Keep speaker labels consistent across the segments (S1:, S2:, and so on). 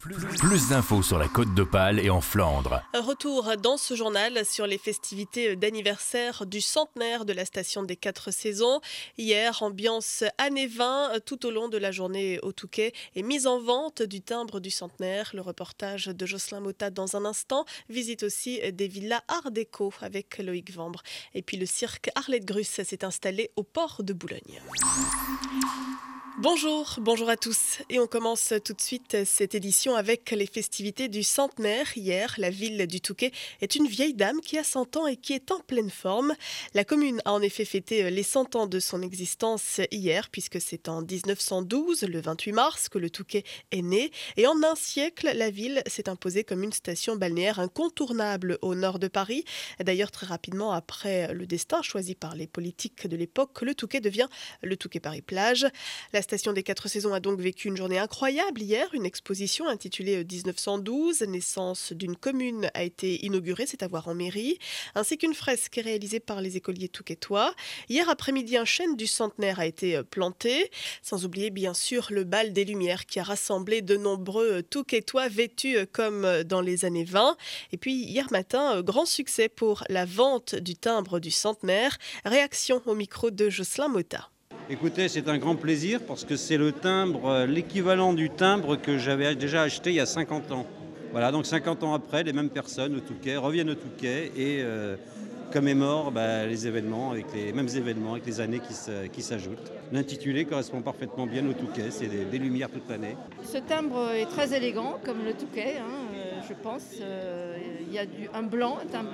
S1: Plus d'infos sur la Côte d'Opale et en Flandre.
S2: Un retour dans ce journal sur les festivités d'anniversaire du centenaire de la station des 4 saisons. Hier, ambiance années 20 tout au long de la journée au Touquet et mise en vente du timbre du centenaire. Le reportage de Jocelyn Motta dans un instant. Visite aussi des villas Art déco avec Loïc Vambre. Et puis le cirque Arlette Grus s'est installé au port de Boulogne. Bonjour à tous. Et on commence tout de suite cette édition avec les festivités du centenaire. Hier, la ville du Touquet est une vieille dame qui a 100 ans et qui est en pleine forme. La commune a en effet fêté les 100 ans de son existence hier, puisque c'est en 1912, le 28 mars, que le Touquet est né. Et en un siècle, la ville s'est imposée comme une station balnéaire incontournable au nord de Paris. D'ailleurs, très rapidement après le destin choisi par les politiques de l'époque, le Touquet devient le Touquet Paris-Plage. La station des 4 saisons a donc vécu une journée incroyable hier. Une exposition intitulée 1912, naissance d'une commune, a été inaugurée, c'est à voir en mairie, ainsi qu'une fresque réalisée par les écoliers touquetois. Hier après-midi, un chêne du centenaire a été planté, sans oublier bien sûr le bal des Lumières qui a rassemblé de nombreux touquetois vêtus comme dans les années 20. Et puis hier matin, grand succès pour la vente du timbre du centenaire. Réaction au micro de Jocelyn Motta.
S3: Écoutez, c'est un grand plaisir parce que c'est le timbre, l'équivalent du timbre que j'avais déjà acheté il y a 50 ans. Voilà, donc 50 ans après, les mêmes personnes au Touquet reviennent au Touquet et commémorent les événements, avec les mêmes événements, avec les années qui s'ajoutent. L'intitulé correspond parfaitement bien au Touquet, c'est des lumières toute l'année.
S4: Ce timbre est très élégant, comme le Touquet, je pense. Il y a un blanc, un timbre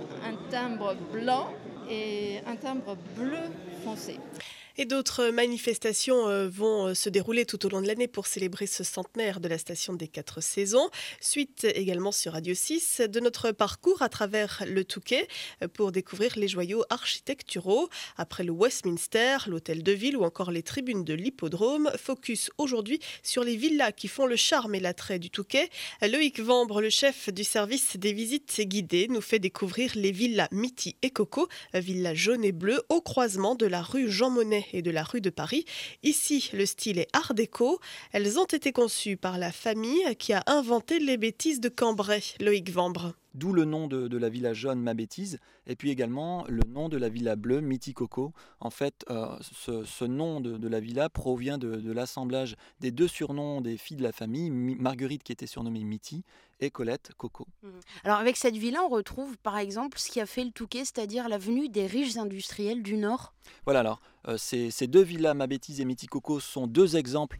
S4: blanc et un timbre bleu foncé.
S2: Et d'autres manifestations vont se dérouler tout au long de l'année pour célébrer ce centenaire de la station des 4 saisons. Suite également sur Radio 6 de notre parcours à travers le Touquet pour découvrir les joyaux architecturaux. Après le Westminster, l'hôtel de ville ou encore les tribunes de l'hippodrome, focus aujourd'hui sur les villas qui font le charme et l'attrait du Touquet. Loïc Vambre, le chef du service des visites guidées, nous fait découvrir les villas Mitty et Coco, villas jaunes et bleues au croisement de la rue Jean Monnet et de la rue de Paris. Ici, le style est art déco. Elles ont été conçues par la famille qui a inventé les bêtises de Cambrai. Loïc Vambre.
S5: D'où le nom de la villa jaune, Ma Bêtise, et puis également le nom de la villa bleue, Mitty Coco. En fait, ce nom de la villa provient de l'assemblage des deux surnoms des filles de la famille, Marguerite qui était surnommée Mitty et Colette Coco.
S6: Alors avec cette villa, on retrouve par exemple ce qui a fait le Touquet, c'est-à-dire la venue des riches industriels du Nord.
S5: Voilà, alors ces deux villas, Ma Bêtise et Mitty Coco, sont deux exemples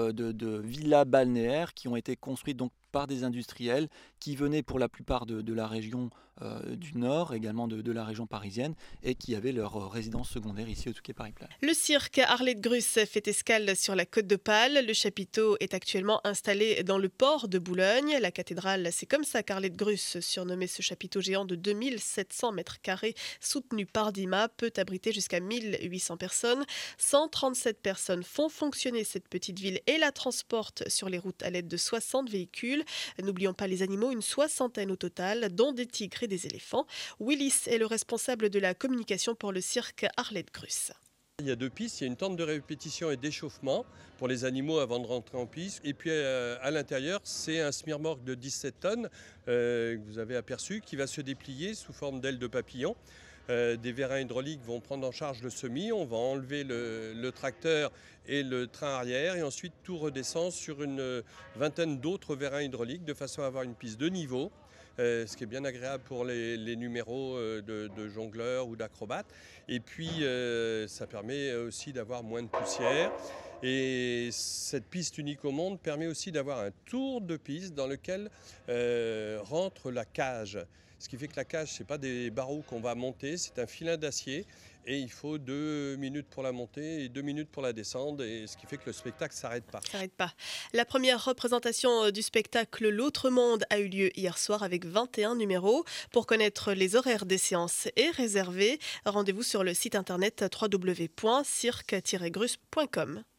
S5: de villas balnéaires qui ont été construites donc par des industriels qui venaient pour la plupart de la région du Nord, également de la région parisienne, et qui avaient leur résidence secondaire ici au Touquet Paris-Plage.
S2: Le cirque Arlette Grus fait escale sur la Côte d'Opale. Le chapiteau est actuellement installé dans le port de Boulogne. La cathédrale, c'est comme ça qu'Arlette Grus, surnommé ce chapiteau géant de 2700 mètres carrés, soutenu par d'IMA, peut abriter jusqu'à 1800 personnes. 137 personnes font fonctionner cette petite ville et la transportent sur les routes à l'aide de 60 véhicules. N'oublions pas les animaux, une soixantaine au total, dont des tigres et des éléphants. Willis est le responsable de la communication pour le cirque Arlette Grus.
S7: Il y a deux pistes, il y a une tente de répétition et d'échauffement pour les animaux avant de rentrer en piste. Et puis à l'intérieur, c'est un smear-morgue de 17 tonnes que vous avez aperçu qui va se déplier sous forme d'ailes de papillon. Des vérins hydrauliques vont prendre en charge le semis, on va enlever le tracteur et le train arrière et ensuite tout redescend sur une vingtaine d'autres vérins hydrauliques de façon à avoir une piste de niveau. Ce qui est bien agréable pour les numéros de jongleurs ou d'acrobates. Et puis ça permet aussi d'avoir moins de poussière. Et cette piste unique au monde permet aussi d'avoir un tour de piste dans lequel rentre la cage. Ce qui fait que la cage, ce n'est pas des barreaux qu'on va monter, c'est un filin d'acier. Et il faut 2 minutes pour la monter et 2 minutes pour la descendre, et ce qui fait que le spectacle ne s'arrête pas.
S2: La première représentation du spectacle L'Autre Monde a eu lieu hier soir avec 21 numéros. Pour connaître les horaires des séances et réserver, rendez-vous sur le site internet www.cirque-grus.com.